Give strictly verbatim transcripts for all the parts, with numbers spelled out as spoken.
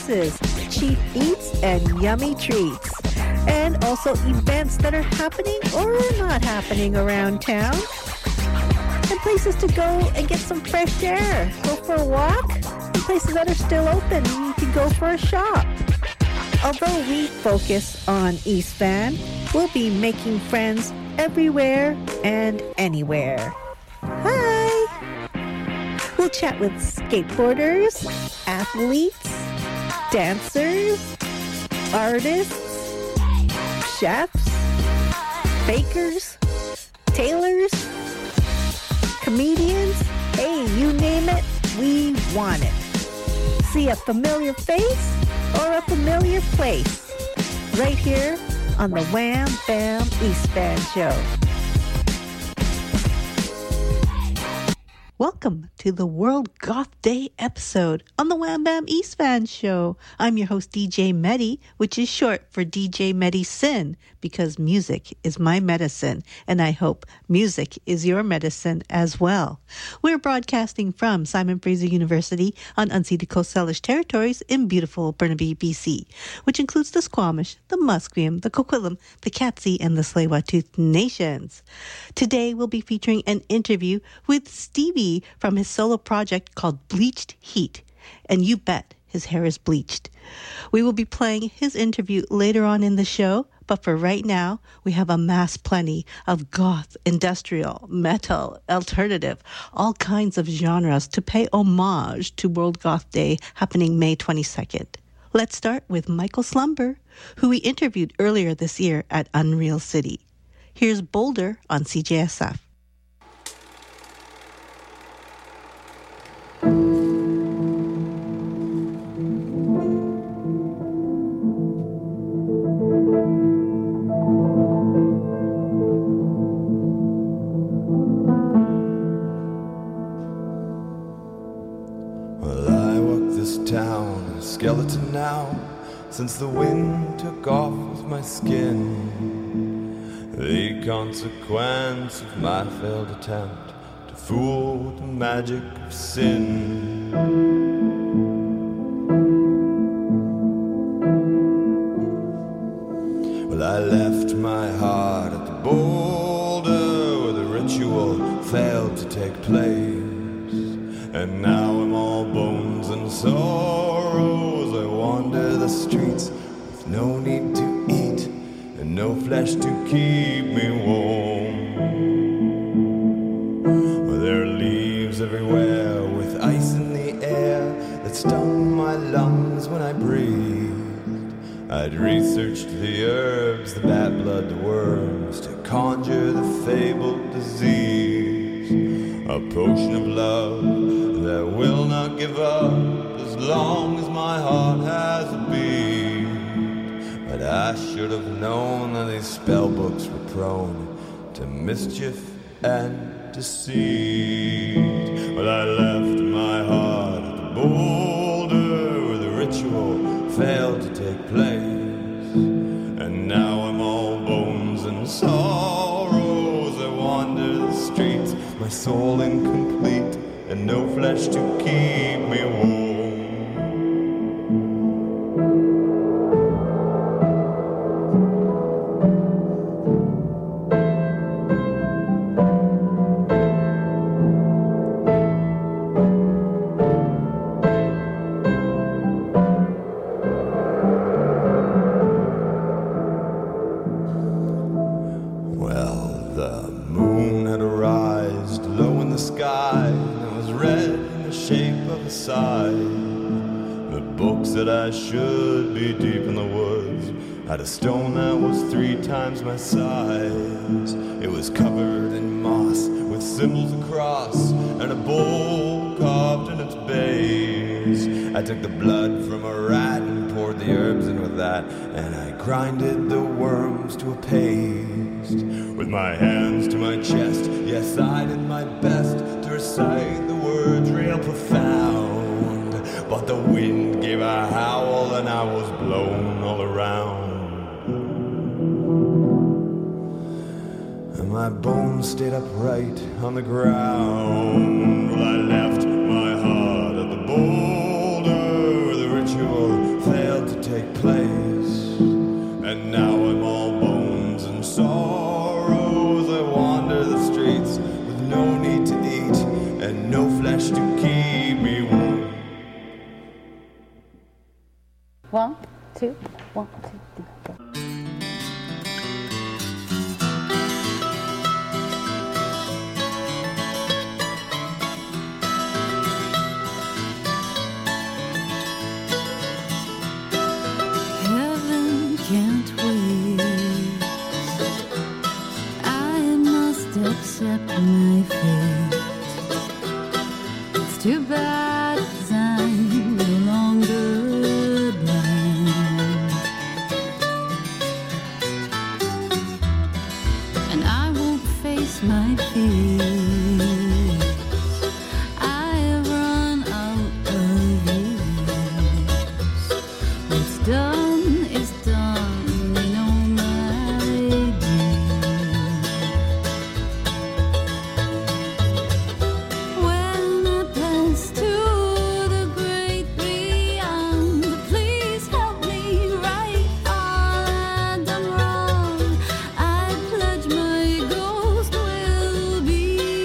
prices, cheap eats, and yummy treats. And also events that are happening or not happening around town. And places to go and get some fresh air. Go for a walk. And places that are still open. You can go for a shop. Although we focus on East Van, we'll be making friends everywhere and anywhere. Hi! We'll chat with skateboarders, athletes, dancers, artists, chefs, bakers, tailors, comedians. Hey, you name it, we want it. See a familiar face or a familiar place right here on the Wham Bam East Van Show. Welcome to the World Goth Day episode on the Wham Bam East Van Show. I'm your host, D J Medi, which is short for D J Medi Sin, because music is my medicine, and I hope music is your medicine as well. We're broadcasting from Simon Fraser University on unceded Coast Salish territories in beautiful Burnaby, B C, which includes the Squamish, the Musqueam, the Coquitlam, the Katzie, and the Tsleil-Waututh nations. Today, we'll be featuring an interview with Stevie from his solo project called Bleached Heat, and you bet his hair is bleached. We will be playing his interview later on in the show, but for right now, we have a mass plenty of goth, industrial, metal, alternative, all kinds of genres to pay homage to World Goth Day happening May twenty-second. Let's start with Michael Slumber, who we interviewed earlier this year at Unreal City. Here's Boulder on C J S F. Town, a skeleton now, since the wind took off with my skin. The consequence of my failed attempt to fool with the magic of sin. Well, I left my heart at the boulder where the ritual failed to take place. And now I'm all bones and sorrows. I wander the streets with no need to eat and no flesh to keep me warm. Well, there are leaves everywhere with ice in the air that stung my lungs when I breathed. I'd researched the herbs, the bad blood, the worms to conjure the fabled disease. A potion of love that will not give up as long as my heart has a beat. But I should have known that these spell books were prone to mischief and deceit. But I left my heart at the boulder where the ritual failed to take place. And now I'm all bones and sorrows. I wander the streets, my soul incomplete, and no flesh to keep me warm. Well, the moon had arisen low in the sky, red in the shape of a sigh. The books that I should be deep in the woods had a stone that was three times my size. It was covered in moss with symbols across and a bowl carved in its base. I took the blood from a rat and poured the herbs in with that, and I grinded the worms to a paste. With my hands to my chest, yes, I did my best to recite the words real profound. But the wind gave a howl and I was blown all around. And my bones stayed upright on the ground. Well, I left my heart at the boulder where the ritual One, two, one, two, three, four. Heaven can't wait. I must accept my fate. It's too bad 'cause I'm no longer blind, and I won't face my fears. I have run out of years. What's done is done, you know, my dear. When I pass to the great beyond, please help me right all I've done wrong. I pledge my ghost will be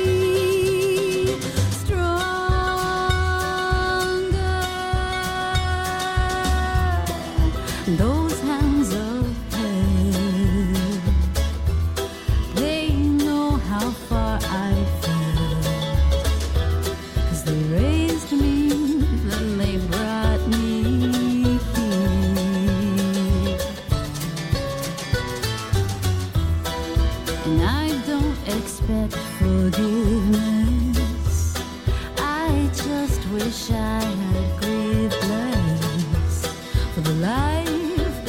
stronger. Those hands of hell, they know how far I fell, 'cause they raised me, then they brought me here. And I don't expect forgiveness, I just wish I had grieved less for the life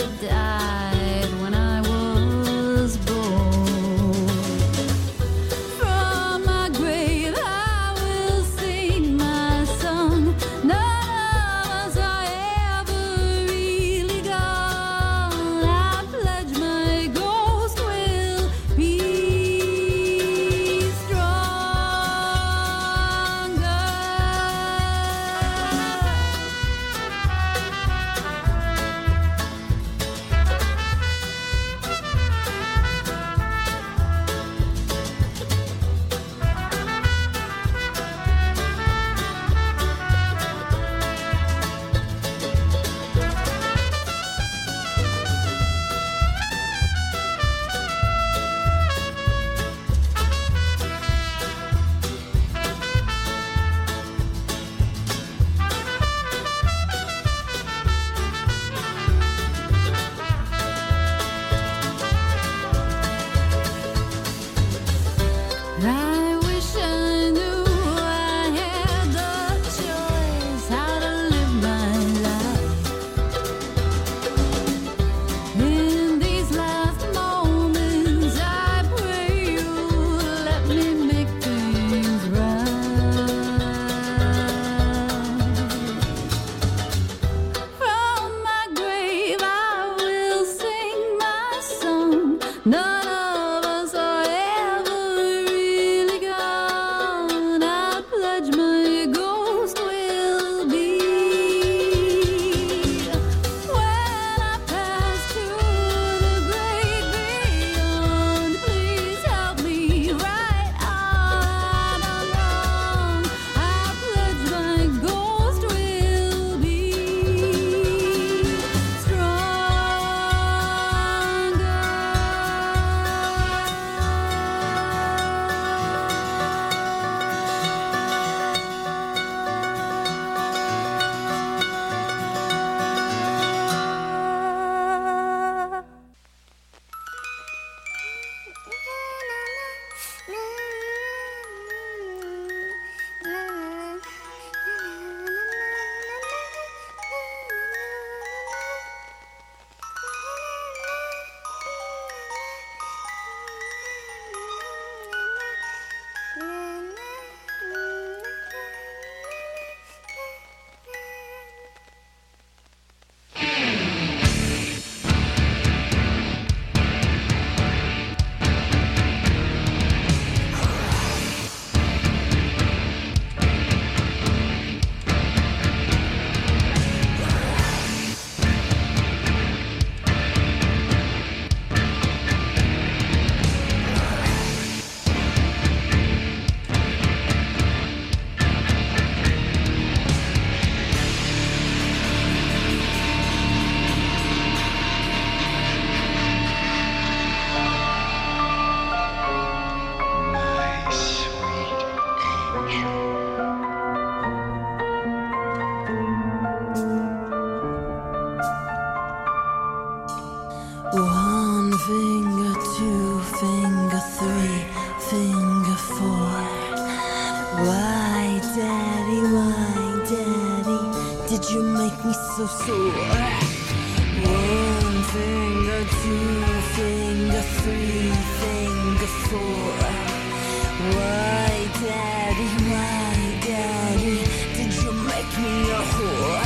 One finger, two finger, three finger, four. Why, Daddy, why, Daddy, did you make me a whore?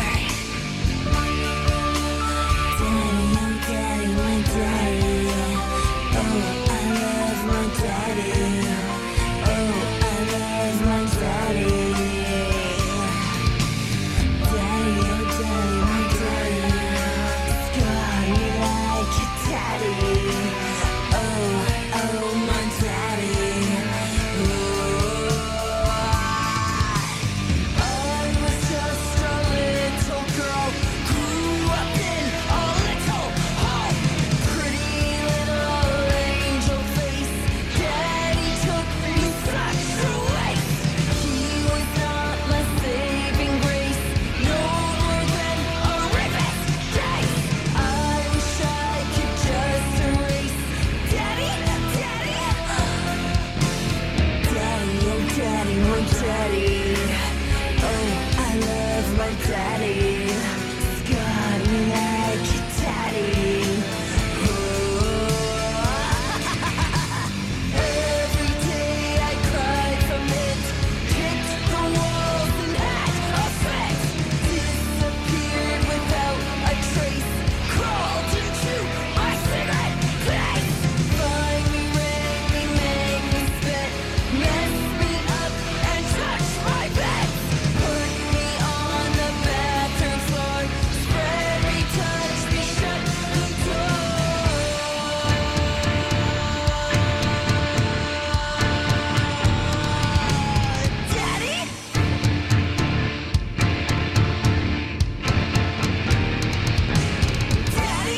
Daddy, oh, Daddy, my Daddy. Oh, I love my Daddy. Oh, I love my Daddy. Daddy, oh, Daddy, my Daddy. Scar me like a daddy. Oh, oh, my Daddy. I was just a little girl, grew up in a little home. Pretty little angel face, Daddy took me such a waste. He was not my saving grace, no more than a rapist case. I wish I could just erase Daddy, Daddy. Daddy, oh Daddy, my Daddy. Oh, I love my Daddy. Scarred me like a daddy. Every day I cried from it, kicked the walls and had a fit. Disappeared without a trace, crawled into my secret place. Find me, rang me, make me spit, mess me up and touch my bed. Put me on the bathroom floor, spread me, touch me, shut the door. Daddy? Daddy?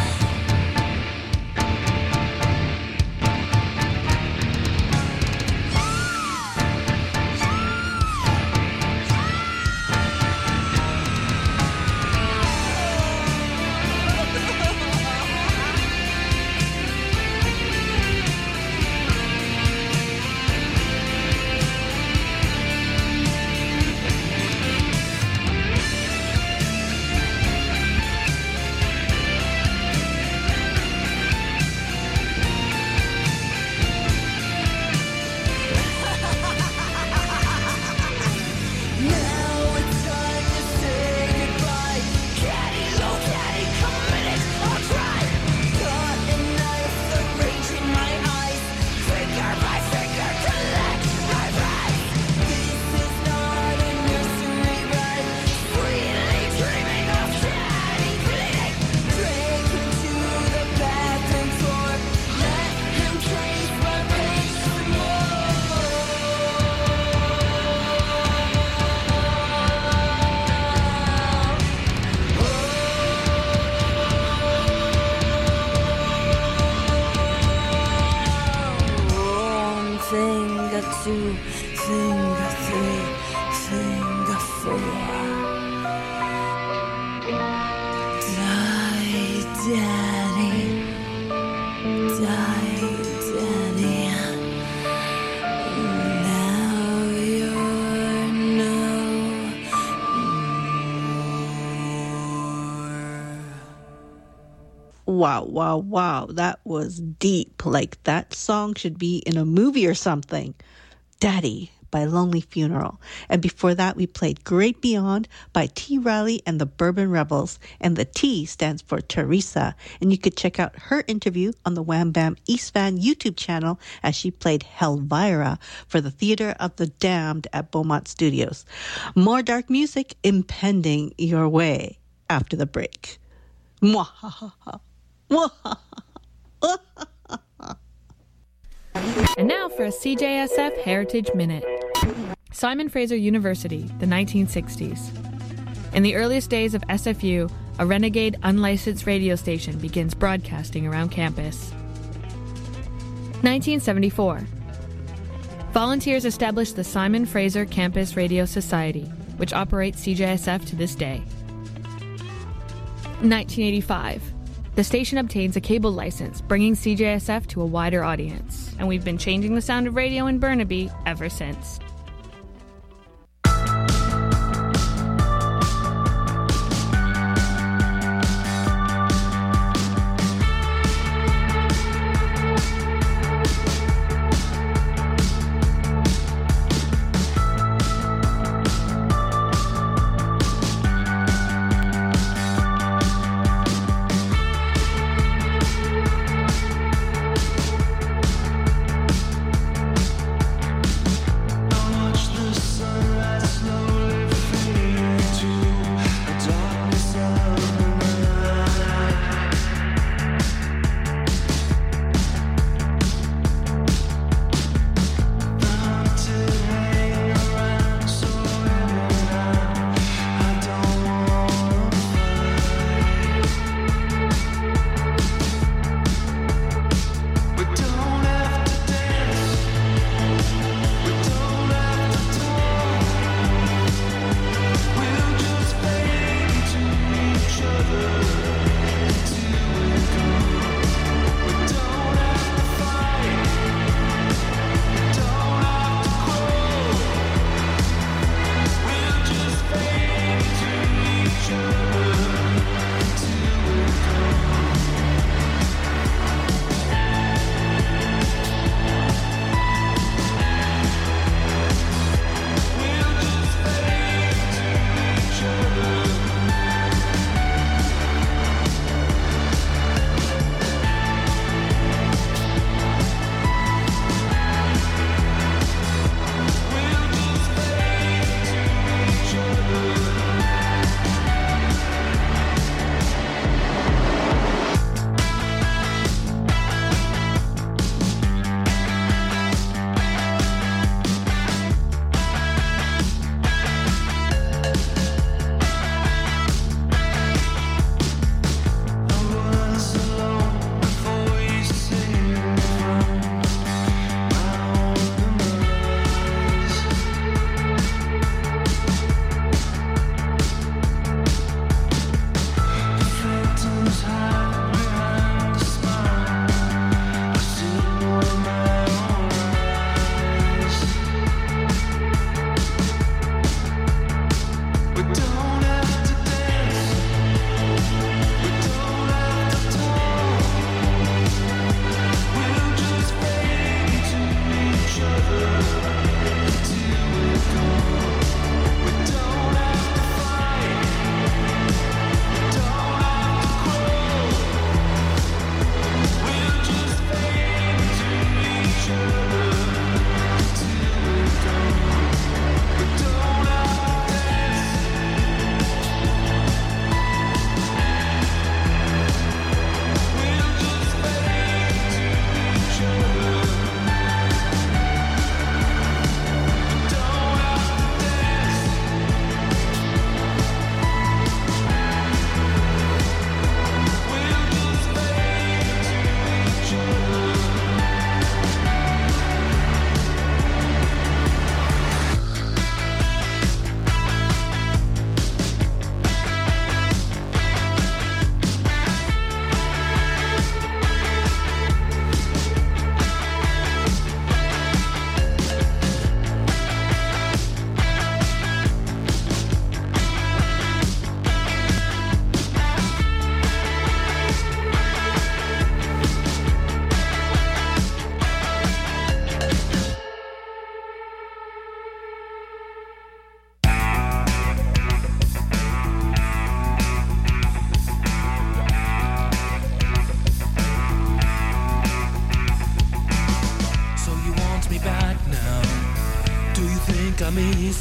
Now it's time to say goodbye. Caddy, oh Caddy, come a minute, I'll try. Got a knife, the rage in my eyes. Finger by finger to let my rise. This is not a nursery rhyme. Freely dreaming of Daddy bleeding. Drag him to the bathroom floor. Let him trace my page some One finger, two finger, three finger, four. Die, Daddy. Die, Daddy. Now you're no more. Wow, wow, wow. That was deep. Like that song should be in a movie or something. Daddy by Lonely Funeral. And before that, we played Great Beyond by T. Riley and the Bourbon Rebels. And the T stands for Teresa. And you could check out her interview on the Wham Bam East Van YouTube channel as she played Helvira for the Theater of the Damned at Beaumont Studios. More dark music impending your way after the break. Mwahaha. And now for a C J S F Heritage Minute. Simon Fraser University, the nineteen sixties. In the earliest days of S F U, a renegade unlicensed radio station begins broadcasting around campus. nineteen seventy-four. Volunteers established the Simon Fraser Campus Radio Society, which operates C J S F to this day. nineteen eighty-five. The station obtains a cable license, bringing C J S F to a wider audience, and we've been changing the sound of radio in Burnaby ever since.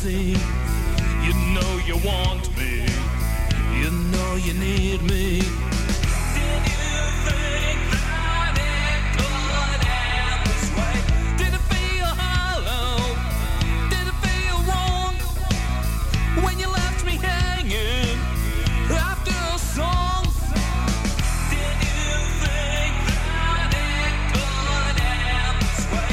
see. You know you want me. You know you need me. Did you think that it could end this way? Did it feel hollow? Did it feel wrong when you left me hanging after a song? Did you think that it could end this way?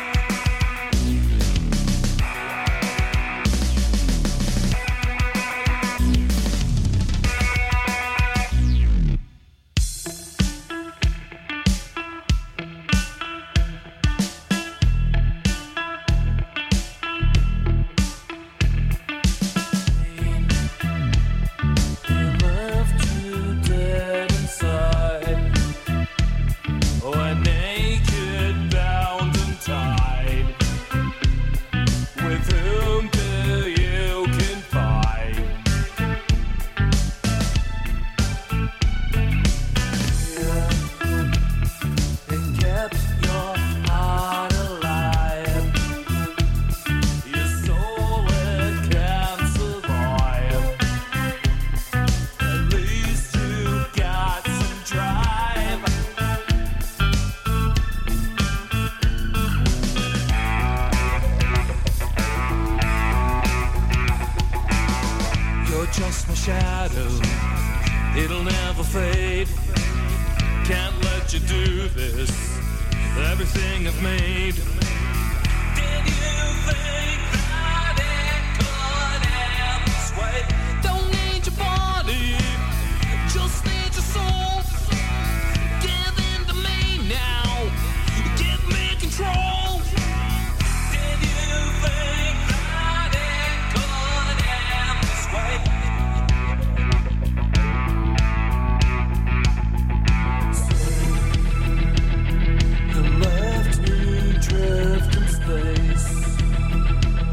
Left you dead inside, or naked, bound and tied. With whom do you confide? It kept your heart alive. Your soul it can't survive. At least you got some drive. You're just my shadow. It'll never fade. Can't let you do this. Everything I've made. Did you think that it could end this way? Don't need your body, just need your soul. Give in to me now, give me control. Did you think that it could end this way? You left me drift in space.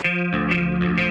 Thank